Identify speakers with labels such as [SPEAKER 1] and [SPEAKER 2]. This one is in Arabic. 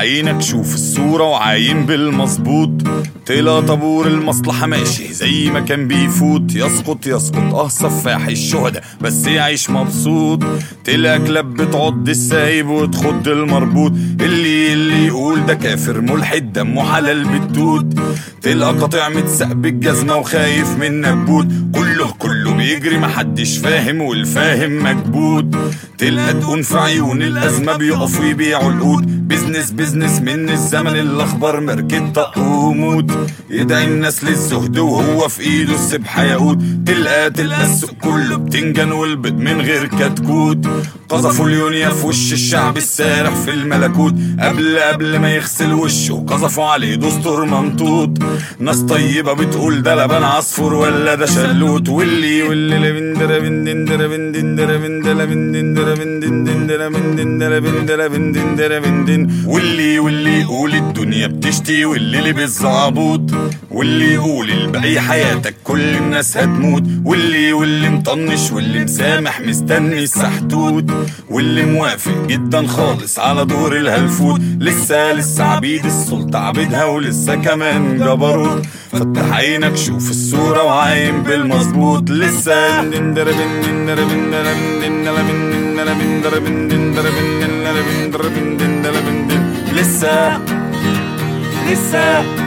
[SPEAKER 1] عينك شوف الصورة وعاين بالمظبوط، طلع طابور المصلحة ماشي زي ما كان بيفوت، يسقط سفاح الشهداء بس يعيش مبسوط، طلع كلاب بتعض السايب وتخض المربوط، اللي يقول ده كافر ملحد دمه حلال بالتوت، طلع قاطع متسق بالجزمة وخايف من نبوت، كله بيجري محدش فاهم والفاهم مكبوت، طلع تقون في عيون الأزمة بيقفوا يبيعوا القود، بيزنس من الزمن الأخبار ماركت طق وموت، يدعي الناس للزهد وهو في ايده السبحة ياقوت، تلقى السوق كله بتنجان والبيض من غير كتكوت، قذفوا اليونيا في وش الشعب السارح في الملكوت، قبل ما يغسل وشه قذفوا عليه دستور ممطوط، ناس طيبة بتقول ده لبن عصفور ولا ده شلوت، واللي واللي يقول الدنيا بتشتي واللي لبس زعبوط، واللي يقول الباقي حياتك كل الناس هتموت، واللي مطنش واللي مسامح مستني السحتوت، واللي موافق جدا خالص على دور الهلفوت، لسه عبيد السلطة عبيدها ولسه كمان جبروت، فتح عينك شوف الصورة وعاين بالمظبوط، لسه لسه